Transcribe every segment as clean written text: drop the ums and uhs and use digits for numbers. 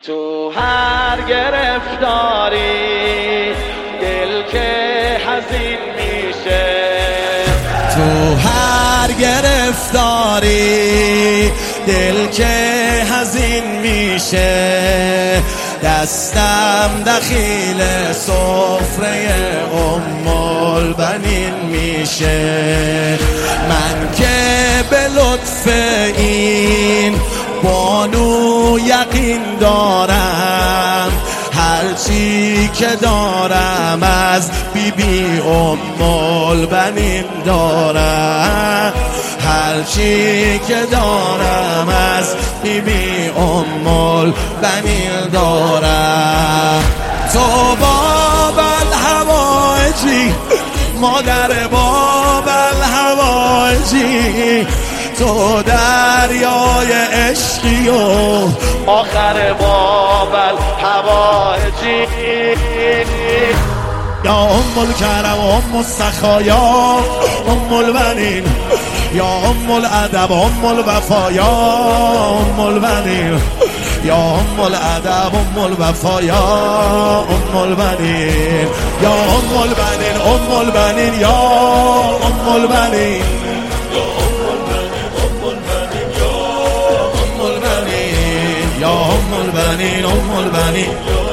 تو هر گرفتاری دل که حزین میشه، تو هر گرفتاری دل که حزین میشه، دستم دخیل سفره البنین میشه. من که به لطف این بانو یقین دارم، هرچی که دارم از بیبی البنین دارم، هرچی که دارم از بیبی البنین دارم. تو باب الحوائجی، مادر باب الحوائجی، تو دریای عشقی و آخر باب الحوائجی. یا ام الکرم ام السخایا ام البنین، یا ام الادب ام الوفا یا ام البنین، یا ام الادب ام الوفا یا ام البنین، یا ام البنین ام البنین یا ام البنین، یا ام البنین ام البنین.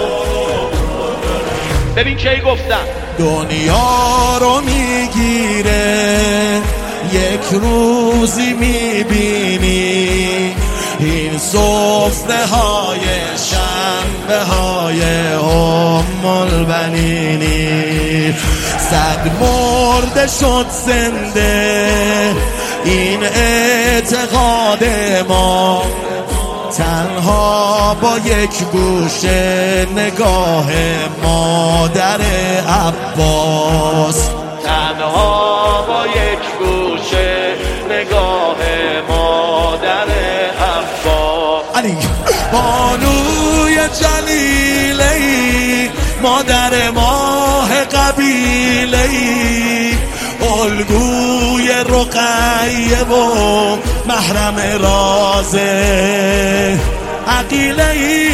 ببین کی گفتم دنیا رو میگیره یک روزی میبینی، این سفره های شنبه های ام البنینی. صد مرده شد زنده این اعتقاد ما، تنها با یک گوشه نگاه مادر عباس، تنها با یک گوشه نگاه مادر عباس. علی بانوی جلیلی، مادر ماه قبیلی، الگوی رقیه و محرم راز عقیله‌ای.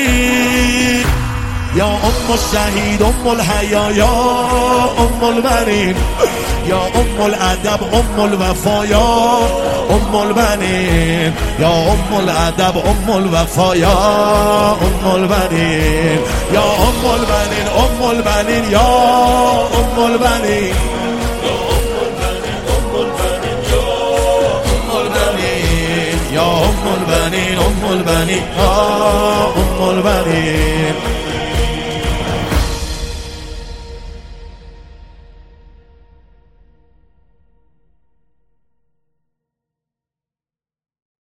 یا ام الشهید ام الحیا یا ام البنین، یا ام الادب ام الوفا یا ام البنین، یا ام الادب ام الوفا یا ام البنین، یا ام البنین ام البنین یا ام البنین، یا ام البنین ام البنین یا ام البنین.